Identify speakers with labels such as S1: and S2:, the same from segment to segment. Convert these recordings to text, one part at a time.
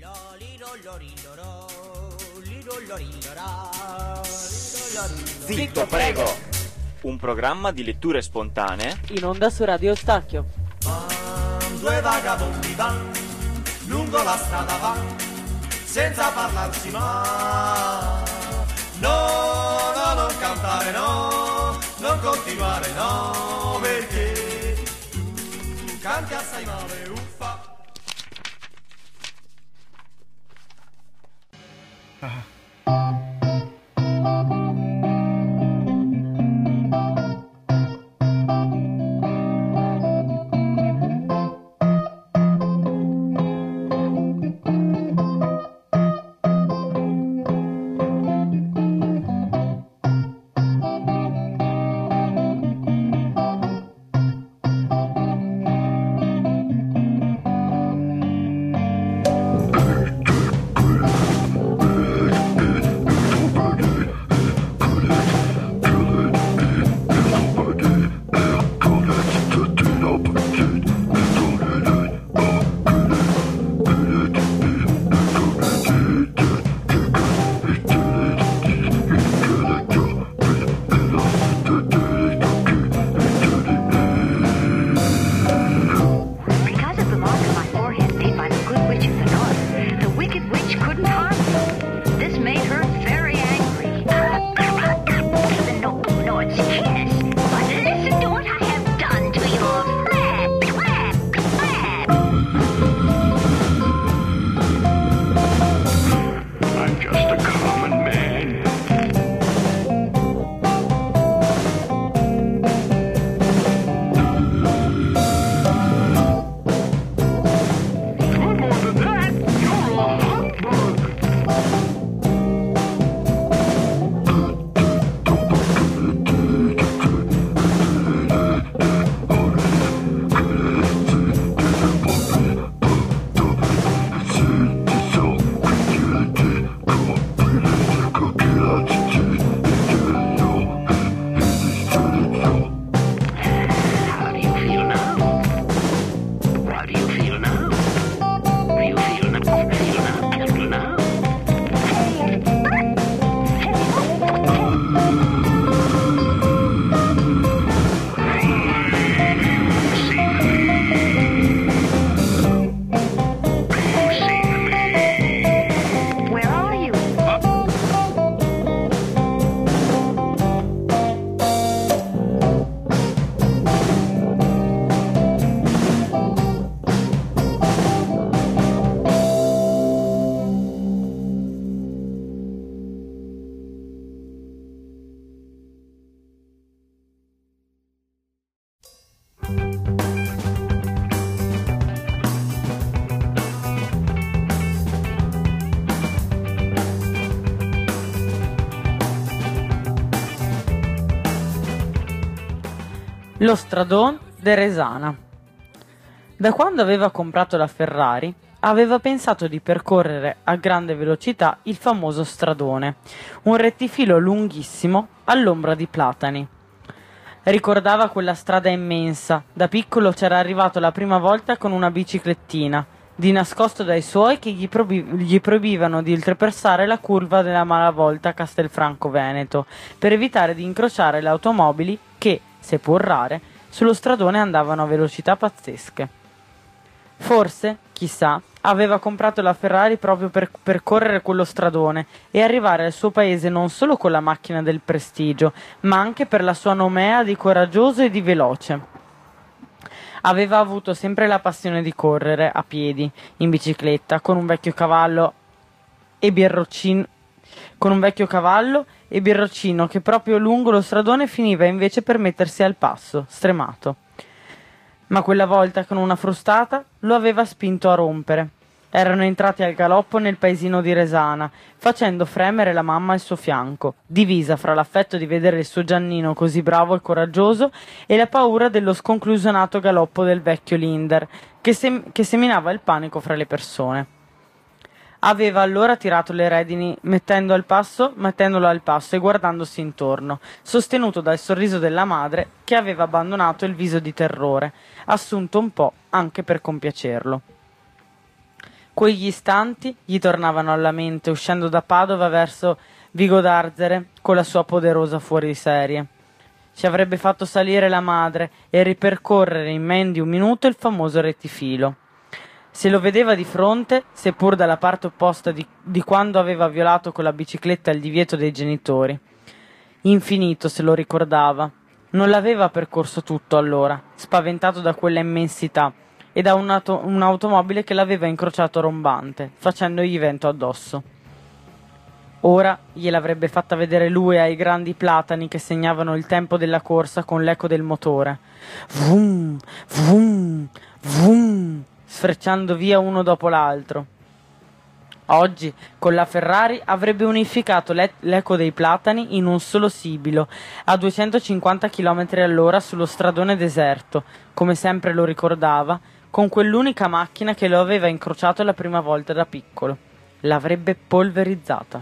S1: Zitto, prego! Un programma di letture spontanee
S2: in onda su Radio Stacchio.
S3: Due vagabondi van, lungo la strada van, senza parlarsi mai. No, no, non cantare no, non continuare no, perché tu canti assai male, uffa.
S2: Lo stradone de Resana. Da quando aveva comprato la Ferrari, aveva pensato di percorrere a grande velocità il famoso stradone, un rettifilo lunghissimo all'ombra di platani. Ricordava quella strada immensa, da piccolo c'era arrivato la prima volta con una biciclettina, di nascosto dai suoi che gli proibivano di oltrepassare la curva della malavolta a Castelfranco Veneto, per evitare di incrociare le automobili che, seppur rare, sullo stradone andavano a velocità pazzesche. Forse, chissà, aveva comprato la Ferrari proprio per percorrere quello stradone e arrivare al suo paese non solo con la macchina del prestigio, ma anche per la sua nomea di coraggioso e di veloce. Aveva avuto sempre la passione di correre a piedi, in bicicletta, con un vecchio cavallo e birroccino che proprio lungo lo stradone finiva invece per mettersi al passo, stremato. Ma quella volta con una frustata lo aveva spinto a rompere. Erano entrati al galoppo nel paesino di Resana, facendo fremere la mamma al suo fianco, divisa fra l'affetto di vedere il suo Giannino così bravo e coraggioso e la paura dello sconclusionato galoppo del vecchio Linder, che seminava il panico fra le persone. Aveva allora tirato le redini, mettendolo al passo e guardandosi intorno, sostenuto dal sorriso della madre che aveva abbandonato il viso di terrore, assunto un po' anche per compiacerlo. Quegli istanti gli tornavano alla mente uscendo da Padova verso Vigo d'Arzere con la sua poderosa fuoriserie. Ci avrebbe fatto salire la madre e ripercorrere in men di un minuto il famoso rettifilo. Se lo vedeva di fronte, seppur dalla parte opposta di quando aveva violato con la bicicletta il divieto dei genitori. Infinito se lo ricordava. Non l'aveva percorso tutto allora, spaventato da quella immensità e da un'automobile che l'aveva incrociato rombante, facendogli vento addosso. Ora gliel'avrebbe fatta vedere lui ai grandi platani che segnavano il tempo della corsa con l'eco del motore. Vum, vum, vum, sfrecciando via uno dopo l'altro. Oggi, con la Ferrari, avrebbe unificato l'eco dei platani in un solo sibilo, a 250 km all'ora sullo stradone deserto, come sempre lo ricordava, con quell'unica macchina che lo aveva incrociato la prima volta da piccolo. L'avrebbe polverizzata.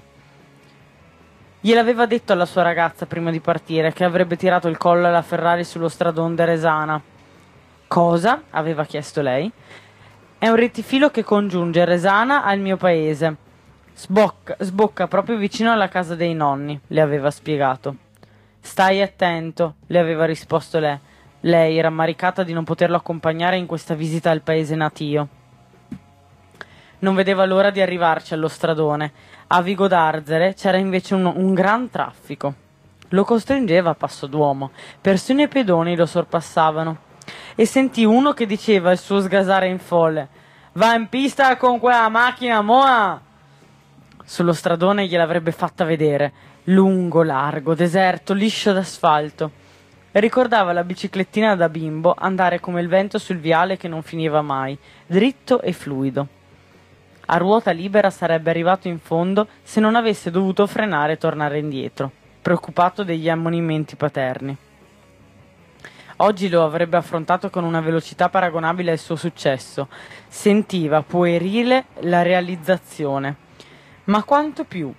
S2: Gliel'aveva detto alla sua ragazza prima di partire che avrebbe tirato il collo alla Ferrari sullo stradone de Resana. Cosa? Aveva chiesto lei. È un rettifilo che congiunge Resana al mio paese. Sbocca proprio vicino alla casa dei nonni, le aveva spiegato. Stai attento, le aveva risposto lei, rammaricata di non poterlo accompagnare in questa visita al paese natio. Non vedeva l'ora di arrivarci allo stradone. A Vigo d'Arzere c'era invece un gran traffico. Lo costringeva a passo d'uomo. Persino i pedoni lo sorpassavano. E sentì uno che diceva il suo sgasare in folle: «Va in pista con quella macchina, moa!» Sullo stradone gliel'avrebbe fatta vedere, lungo, largo, deserto, liscio d'asfalto. E ricordava la biciclettina da bimbo andare come il vento sul viale che non finiva mai, dritto e fluido. A ruota libera sarebbe arrivato in fondo se non avesse dovuto frenare e tornare indietro, preoccupato degli ammonimenti paterni. Oggi lo avrebbe affrontato con una velocità paragonabile al suo successo. Sentiva puerile la realizzazione. Ma quanto più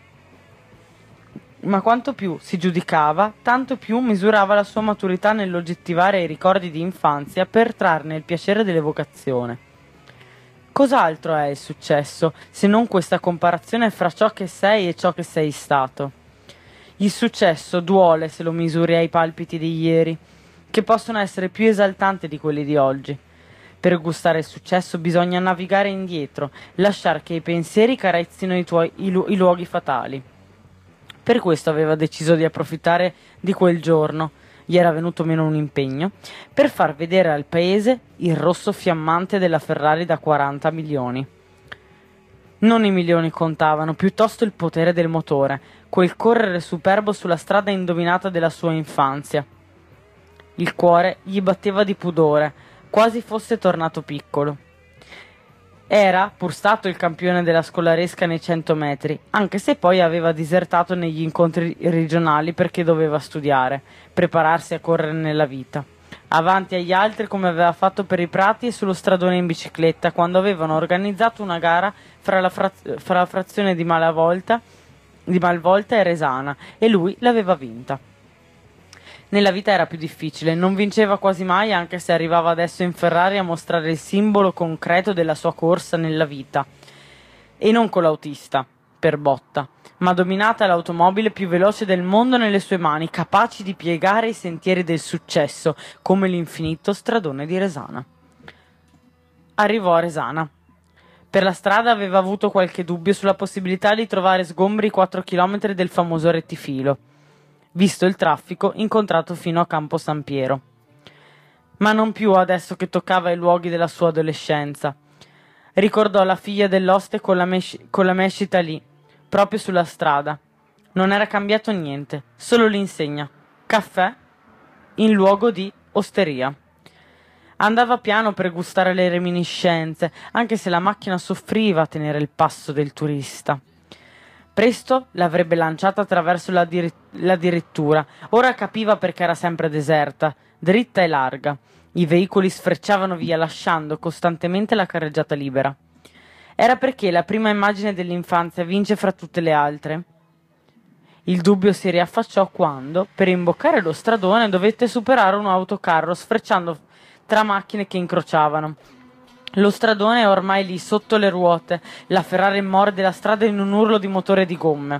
S2: si giudicava, tanto più misurava la sua maturità nell'oggettivare i ricordi di infanzia per trarne il piacere dell'evocazione. Cos'altro è il successo, se non questa comparazione fra ciò che sei e ciò che sei stato? Il successo duole se lo misuri ai palpiti di ieri, che possono essere più esaltanti di quelli di oggi. Per gustare il successo bisogna navigare indietro, lasciar che i pensieri carezzino i luoghi fatali. Per questo aveva deciso di approfittare di quel giorno, gli era venuto meno un impegno, per far vedere al paese il rosso fiammante della Ferrari da 40 milioni. Non i milioni contavano, piuttosto il potere del motore, quel correre superbo sulla strada indovinata della sua infanzia. Il cuore gli batteva di pudore, quasi fosse tornato piccolo. Era, pur stato il campione della scolaresca nei 100 metri, anche se poi aveva disertato negli incontri regionali perché doveva studiare, prepararsi a correre nella vita. Avanti agli altri come aveva fatto per i prati e sullo stradone in bicicletta quando avevano organizzato una gara fra la frazione di Malvolta e Resana e lui l'aveva vinta. Nella vita era più difficile, non vinceva quasi mai anche se arrivava adesso in Ferrari a mostrare il simbolo concreto della sua corsa nella vita. E non con l'autista, per botta, ma dominata l'automobile più veloce del mondo nelle sue mani, capaci di piegare i sentieri del successo, come l'infinito stradone di Resana. Arrivò a Resana. Per la strada aveva avuto qualche dubbio sulla possibilità di trovare sgombri 4 chilometri del famoso rettifilo. Visto il traffico, incontrato fino a Campo San Piero. Ma non più adesso che toccava i luoghi della sua adolescenza. Ricordò la figlia dell'oste con la mescita lì, proprio sulla strada. Non era cambiato niente, solo l'insegna. Caffè in luogo di osteria. Andava piano per gustare le reminiscenze, anche se la macchina soffriva a tenere il passo del turista. Presto l'avrebbe lanciata attraverso la dirittura. Ora capiva perché era sempre deserta, dritta e larga. I veicoli sfrecciavano via lasciando costantemente la carreggiata libera. Era perché la prima immagine dell'infanzia vince fra tutte le altre? Il dubbio si riaffacciò quando, per imboccare lo stradone, dovette superare un autocarro sfrecciando tra macchine che incrociavano. Lo stradone è ormai lì sotto le ruote, la Ferrari morde la strada in un urlo di motore di gomme.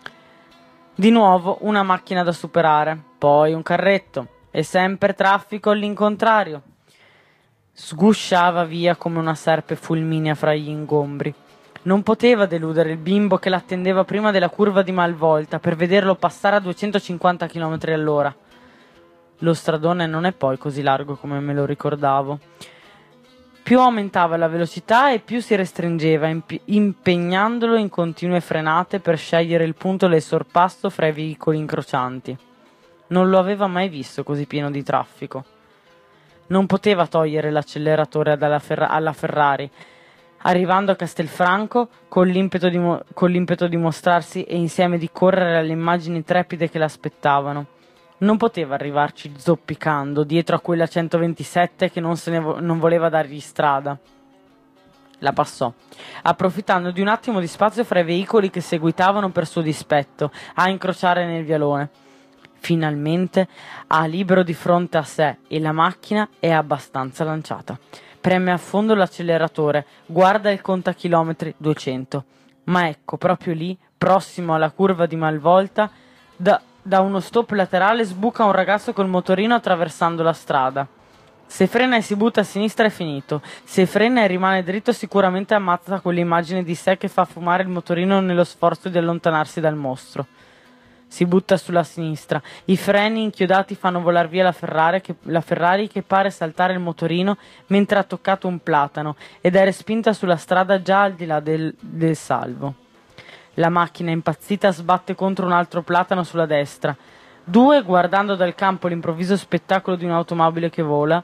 S2: Di nuovo una macchina da superare, poi un carretto, e sempre traffico all'incontrario. Sgusciava via come una serpe fulminea fra gli ingombri. Non poteva deludere il bimbo che l'attendeva prima della curva di Malvolta per vederlo passare a 250 km all'ora. Lo stradone non è poi così largo come me lo ricordavo. Più aumentava la velocità e più si restringeva, impegnandolo in continue frenate per scegliere il punto del sorpasso fra i veicoli incrocianti. Non lo aveva mai visto così pieno di traffico. Non poteva togliere l'acceleratore alla Ferrari. Arrivando a Castelfranco, con l'impeto di mostrarsi e insieme di correre alle immagini trepide che l'aspettavano. Non poteva arrivarci zoppicando dietro a quella 127 che non voleva dargli strada. La passò, approfittando di un attimo di spazio fra i veicoli che seguitavano per suo dispetto a incrociare nel vialone. Finalmente ha libero di fronte a sé e la macchina è abbastanza lanciata. Preme a fondo l'acceleratore, guarda il contachilometri 200. Ma ecco, proprio lì, prossimo alla curva di Malvolta, da uno stop laterale sbuca un ragazzo col motorino attraversando la strada. Se frena e si butta a sinistra è finito. Se frena e rimane dritto sicuramente ammazza quell'immagine di sé che fa fumare il motorino nello sforzo di allontanarsi dal mostro. Si butta sulla sinistra. I freni inchiodati fanno volar via la Ferrari che pare saltare il motorino mentre ha toccato un platano ed è respinta sulla strada già al di là del salvo. La macchina impazzita sbatte contro un altro platano sulla destra. Due, guardando dal campo l'improvviso spettacolo di un'automobile che vola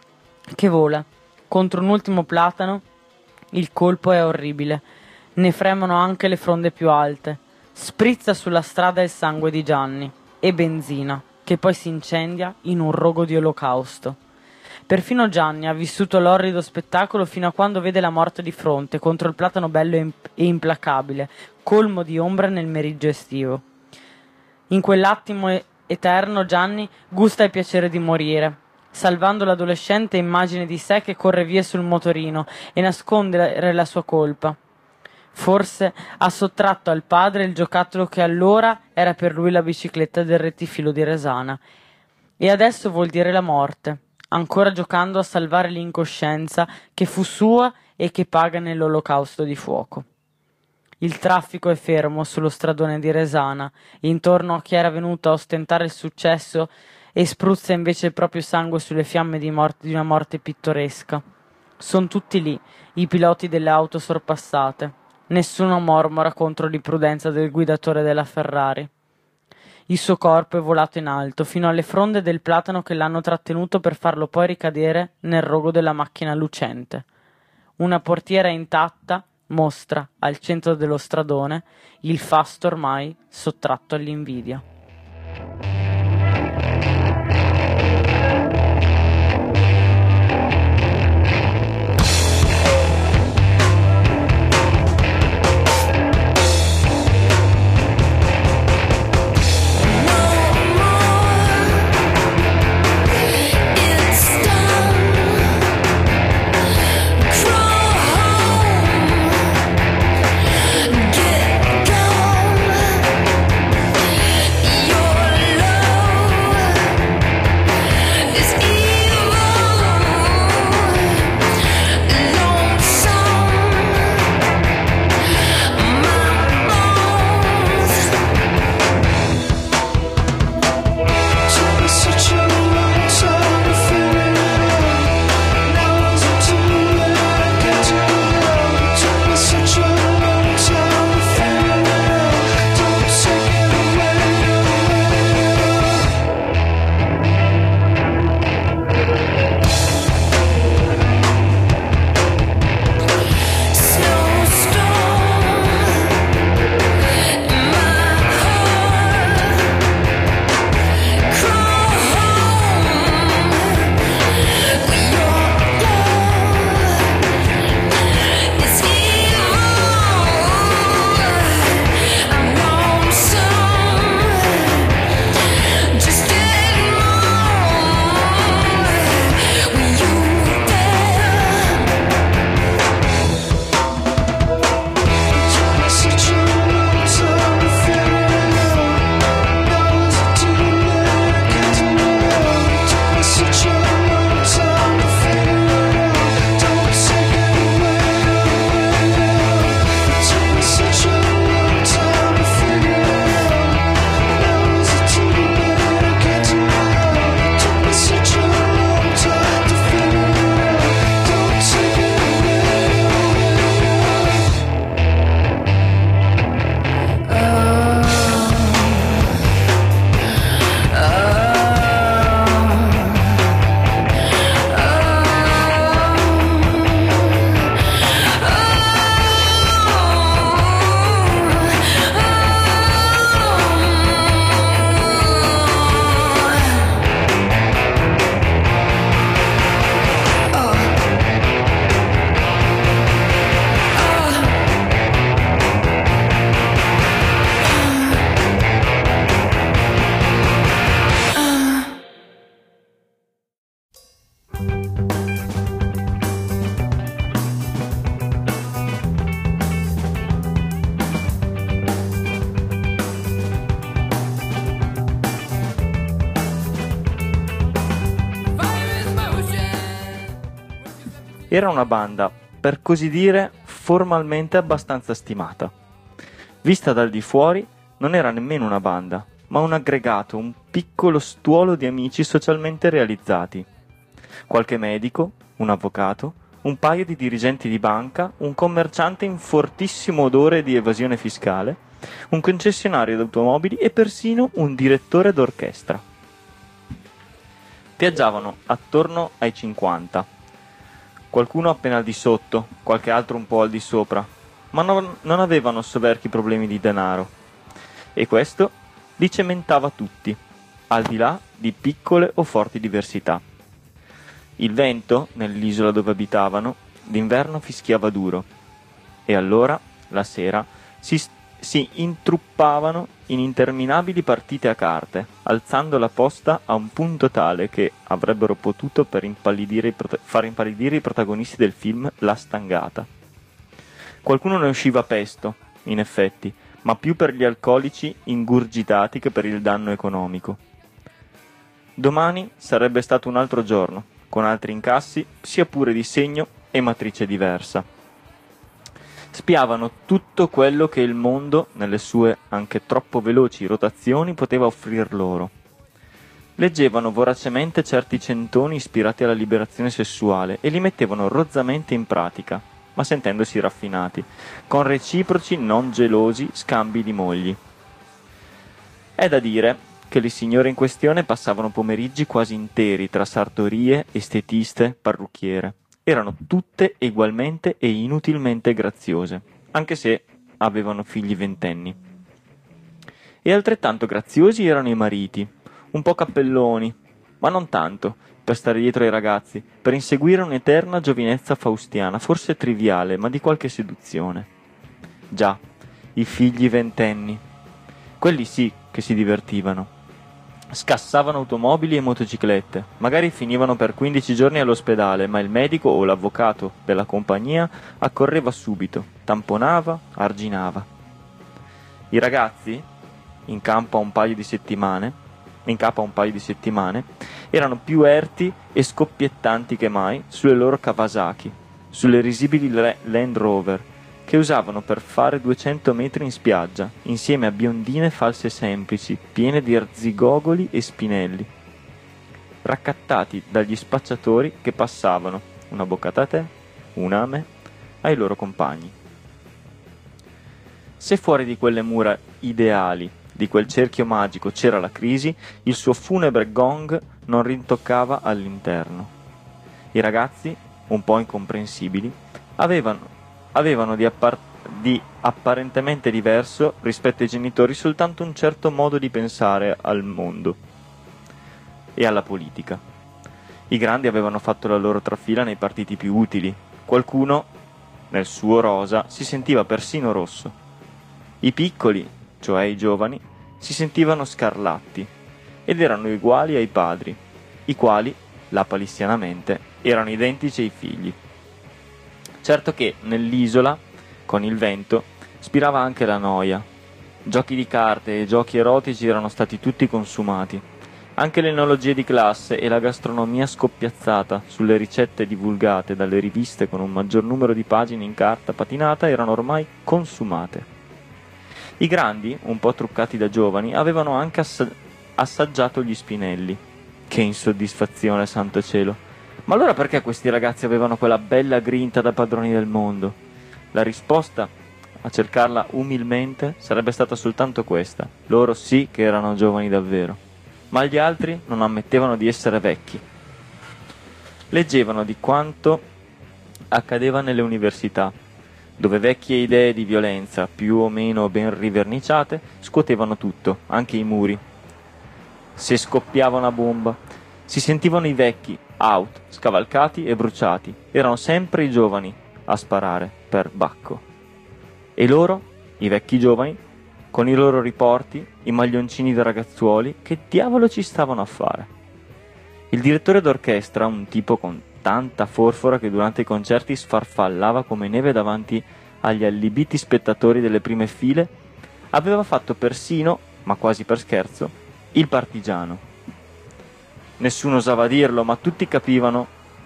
S2: contro un ultimo platano. Il colpo è orribile. Ne fremono anche le fronde più alte. Sprizza sulla strada il sangue di Gianni e benzina, che poi si incendia in un rogo di olocausto. Perfino Gianni ha vissuto l'orrido spettacolo fino a quando vede la morte di fronte contro il platano bello e implacabile, colmo di ombra nel meriggio estivo. In quell'attimo eterno Gianni gusta il piacere di morire, salvando l'adolescente immagine di sé che corre via sul motorino e nascondere la sua colpa. Forse ha sottratto al padre il giocattolo che allora era per lui la bicicletta del rettifilo di Resana. E adesso vuol dire la morte, ancora giocando a salvare l'incoscienza che fu sua e che paga nell'olocausto di fuoco. Il traffico è fermo sullo stradone di Resana, intorno a chi era venuto a ostentare il successo e spruzza invece il proprio sangue sulle fiamme di una morte pittoresca. Son tutti lì, i piloti delle auto sorpassate. Nessuno mormora contro l'imprudenza del guidatore della Ferrari. Il suo corpo è volato in alto, fino alle fronde del platano che l'hanno trattenuto per farlo poi ricadere nel rogo della macchina lucente. Una portiera intatta mostra, al centro dello stradone, il fasto ormai sottratto all'invidia.
S4: Era una banda, per così dire, formalmente abbastanza stimata. Vista dal di fuori, non era nemmeno una banda, ma un aggregato, un piccolo stuolo di amici socialmente realizzati. Qualche medico, un avvocato, un paio di dirigenti di banca, un commerciante in fortissimo odore di evasione fiscale, un concessionario d'automobili e persino un direttore d'orchestra. Viaggiavano attorno ai 50. Qualcuno appena al di sotto, qualche altro un po' al di sopra, ma non avevano soverchi problemi di denaro. E questo li cementava tutti, al di là di piccole o forti diversità. Il vento, nell'isola dove abitavano, d'inverno fischiava duro, e allora, la sera, si intruppavano in interminabili partite a carte, alzando la posta a un punto tale che avrebbero potuto far impallidire i protagonisti del film La Stangata. Qualcuno ne usciva pesto, in effetti, ma più per gli alcolici ingurgitati che per il danno economico. Domani sarebbe stato un altro giorno, con altri incassi, sia pure di segno e matrice diversa. Spiavano tutto quello che il mondo, nelle sue anche troppo veloci rotazioni, poteva offrir loro. Leggevano voracemente certi centoni ispirati alla liberazione sessuale e li mettevano rozzamente in pratica, ma sentendosi raffinati, con reciproci non gelosi scambi di mogli. È da dire che le signore in questione passavano pomeriggi quasi interi tra sartorie, estetiste, parrucchiere. Erano tutte ugualmente e inutilmente graziose, anche se avevano figli ventenni. E altrettanto graziosi erano i mariti, un po' cappelloni, ma non tanto, per stare dietro ai ragazzi, per inseguire un'eterna giovinezza faustiana, forse triviale, ma di qualche seduzione. Già, i figli ventenni. Quelli sì che si divertivano. Scassavano automobili e motociclette, magari finivano per 15 giorni all'ospedale, ma il medico o l'avvocato della compagnia accorreva subito, tamponava, arginava. I ragazzi, in capo a un paio di settimane, erano più erti e scoppiettanti che mai sulle loro Kawasaki, sulle risibili Land Rover, che usavano per fare 200 metri in spiaggia, insieme a biondine false semplici, piene di arzigogoli e spinelli, raccattati dagli spacciatori che passavano, una boccata a tè, un ame, ai loro compagni. Se fuori di quelle mura ideali, di quel cerchio magico c'era la crisi, il suo funebre gong non rintoccava all'interno. I ragazzi, un po' incomprensibili, avevano di apparentemente diverso rispetto ai genitori soltanto un certo modo di pensare al mondo e alla politica. I grandi avevano fatto la loro trafila nei partiti più utili, qualcuno, nel suo rosa, si sentiva persino rosso. I piccoli, cioè i giovani, si sentivano scarlatti ed erano uguali ai padri, i quali, lapalissianamente, erano identici ai figli. Certo che nell'isola, con il vento, spirava anche la noia. Giochi di carte e giochi erotici erano stati tutti consumati. Anche le enologie di classe e la gastronomia scoppiazzata sulle ricette divulgate dalle riviste con un maggior numero di pagine in carta patinata erano ormai consumate. I grandi, un po' truccati da giovani, avevano anche assaggiato gli spinelli. Che insoddisfazione, santo cielo! Ma allora perché questi ragazzi avevano quella bella grinta da padroni del mondo? La risposta, a cercarla umilmente, sarebbe stata soltanto questa. Loro sì che erano giovani davvero, ma gli altri non ammettevano di essere vecchi. Leggevano di quanto accadeva nelle università, dove vecchie idee di violenza, più o meno ben riverniciate, scuotevano tutto, anche i muri. Se scoppiava una bomba, si sentivano i vecchi, out, scavalcati e bruciati. Erano sempre i giovani a sparare per bacco. E loro, i vecchi giovani, con i loro riporti, i maglioncini da ragazzuoli, che diavolo ci stavano a fare? Il direttore d'orchestra, un tipo con tanta forfora che durante i concerti sfarfallava come neve davanti agli allibiti spettatori delle prime file, aveva fatto persino, ma quasi per scherzo, il partigiano. Nessuno osava dirlo, ma tutti capivano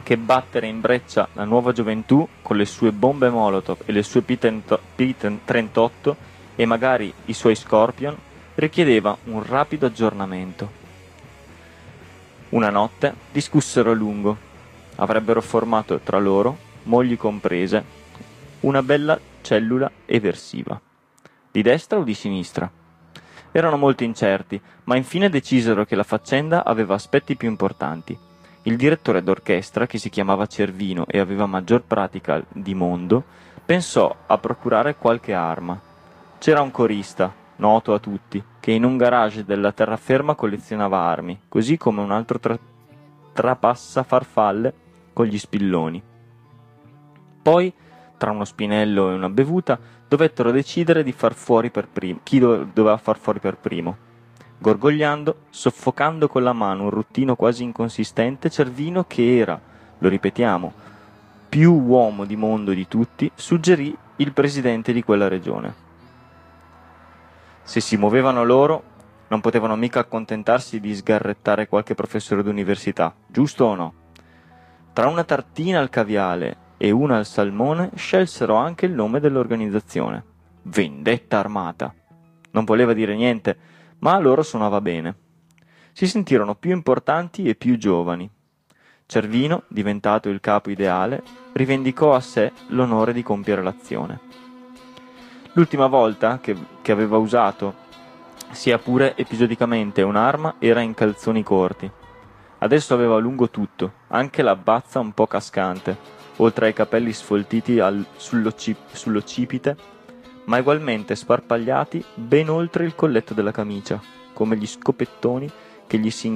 S4: che battere in breccia la nuova gioventù con le sue bombe Molotov e le sue P-38 e magari i suoi Scorpion richiedeva un rapido aggiornamento. Una notte discussero a lungo. Avrebbero formato tra loro, mogli comprese, una bella cellula eversiva. Di destra o di sinistra? Erano molto incerti, ma infine decisero che la faccenda aveva aspetti più importanti. Il direttore d'orchestra, che si chiamava Cervino e aveva maggior pratica di mondo, pensò a procurare qualche arma. C'era un corista, noto a tutti, che in un garage della terraferma collezionava armi, così come un altro trapassafarfalle con gli spilloni. Poi, tra uno spinello e una bevuta, dovettero decidere di far fuori per primo chi doveva far fuori per primo. Gorgogliando, soffocando con la mano un ruttino quasi inconsistente, Cervino, che era, lo ripetiamo, più uomo di mondo di tutti, suggerì il presidente di quella regione. Se si muovevano loro, non potevano mica accontentarsi di sgarrettare qualche professore d'università, giusto o no? Tra una tartina al caviale e una al salmone scelsero anche il nome dell'organizzazione. Vendetta Armata. Non voleva dire niente, ma a loro suonava bene. Si sentirono più importanti e più giovani. Cervino, diventato il capo ideale, rivendicò a sé l'onore di compiere l'azione. L'ultima volta che aveva usato, sia pure episodicamente, un'arma era in calzoni corti. Adesso aveva lungo tutto, anche la bazza un po' cascante, oltre ai capelli sfoltiti sull'occipite, ma ugualmente sparpagliati ben oltre il colletto della camicia, come gli scopettoni che gli si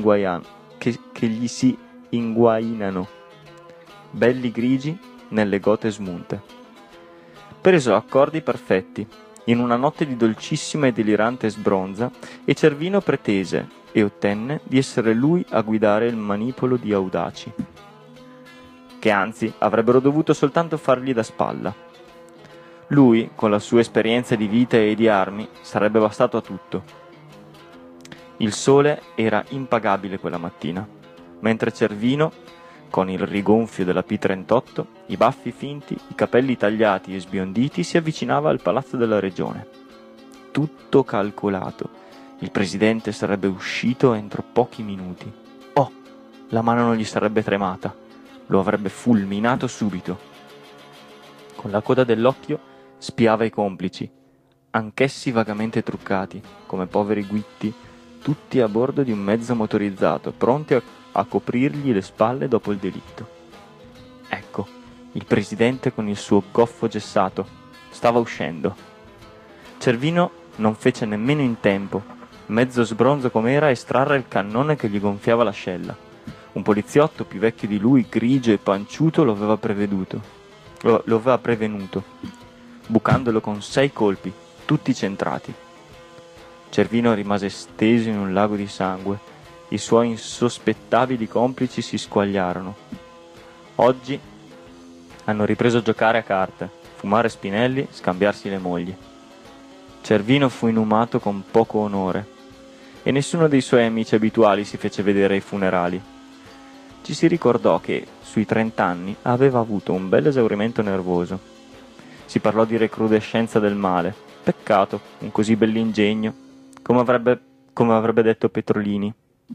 S4: inguainano, belli grigi nelle gote smunte. Presero accordi perfetti, in una notte di dolcissima e delirante sbronza, e Cervino pretese e ottenne di essere lui a guidare il manipolo di audaci, che anzi avrebbero dovuto soltanto fargli da spalla. Lui, con la sua esperienza di vita e di armi, sarebbe bastato a tutto. Il sole era impagabile quella mattina, mentre Cervino, con il rigonfio della P-38, i baffi finti, i capelli tagliati e sbionditi, si avvicinava al palazzo della regione. Tutto calcolato. Il presidente sarebbe uscito entro pochi minuti. Oh, la mano non gli sarebbe tremata. Lo avrebbe fulminato subito. Con la coda dell'occhio spiava i complici, anch'essi vagamente truccati, come poveri guitti, tutti a bordo di un mezzo motorizzato, pronti a coprirgli le spalle dopo il delitto. Ecco, il presidente con il suo goffo gessato stava uscendo. Cervino non fece nemmeno in tempo, mezzo sbronzo com'era, a estrarre il cannone che gli gonfiava l'ascella. Un poliziotto più vecchio di lui, grigio e panciuto, lo aveva prevenuto, bucandolo con 6 colpi, tutti centrati. Cervino rimase steso in un lago di sangue. I suoi insospettabili complici si squagliarono. Oggi hanno ripreso a giocare a carte, fumare spinelli, scambiarsi le mogli. Cervino fu inumato con poco onore e nessuno dei suoi amici abituali si fece vedere ai funerali. Ci si ricordò che, sui 30 anni, aveva avuto un bel esaurimento nervoso. Si parlò di recrudescenza del male. Peccato, un così bell'ingegno, come avrebbe detto Petrolini.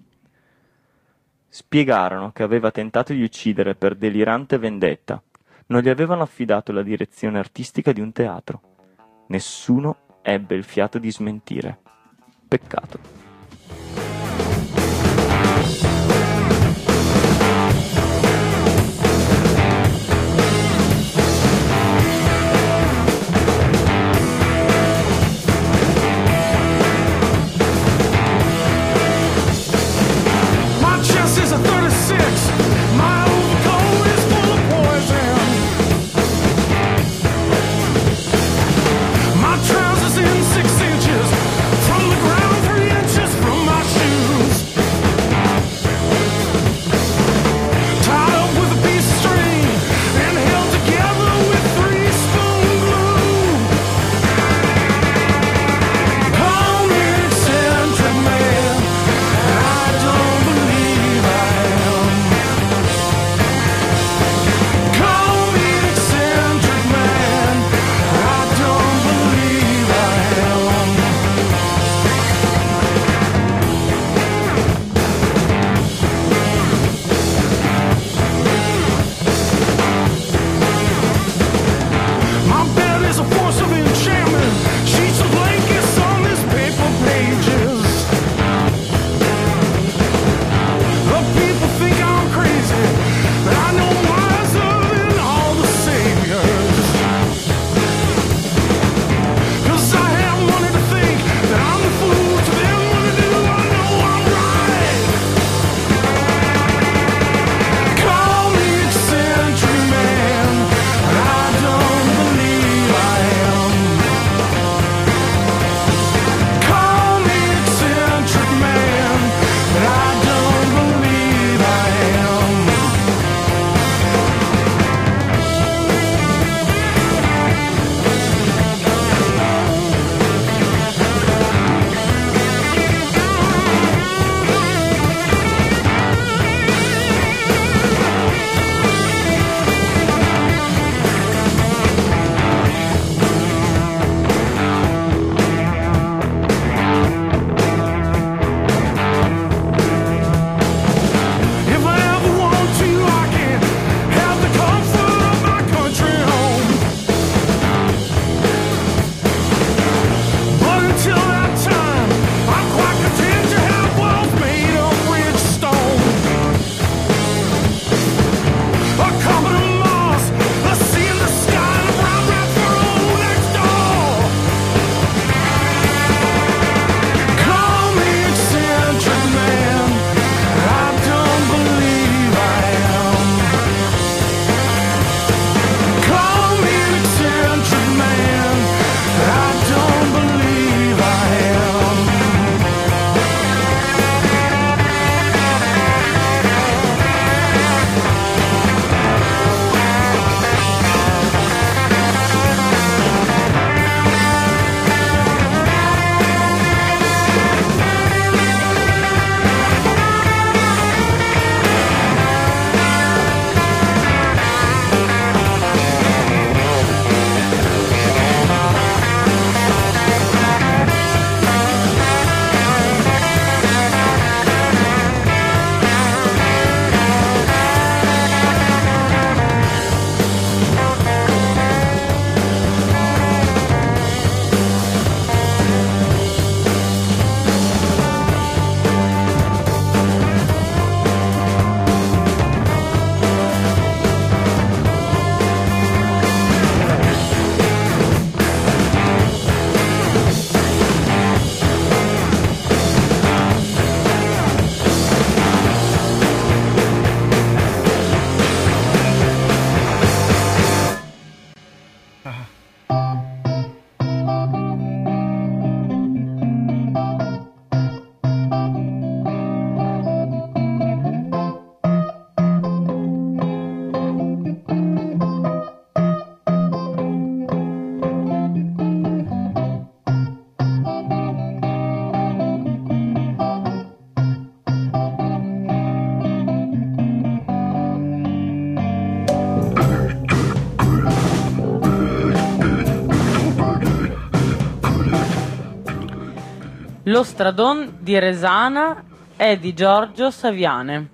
S4: Spiegarono che aveva tentato di uccidere per delirante vendetta. Non gli avevano affidato la direzione artistica di un teatro. Nessuno ebbe il fiato di smentire. Peccato.
S3: My trousers in 6 inches from the ground 3 inches.
S2: Lo stradon di Resana è di Giorgio Saviane.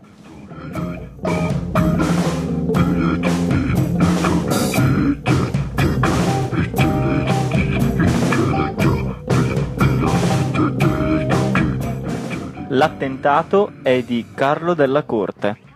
S4: L'attentato è di Carlo Della Corte.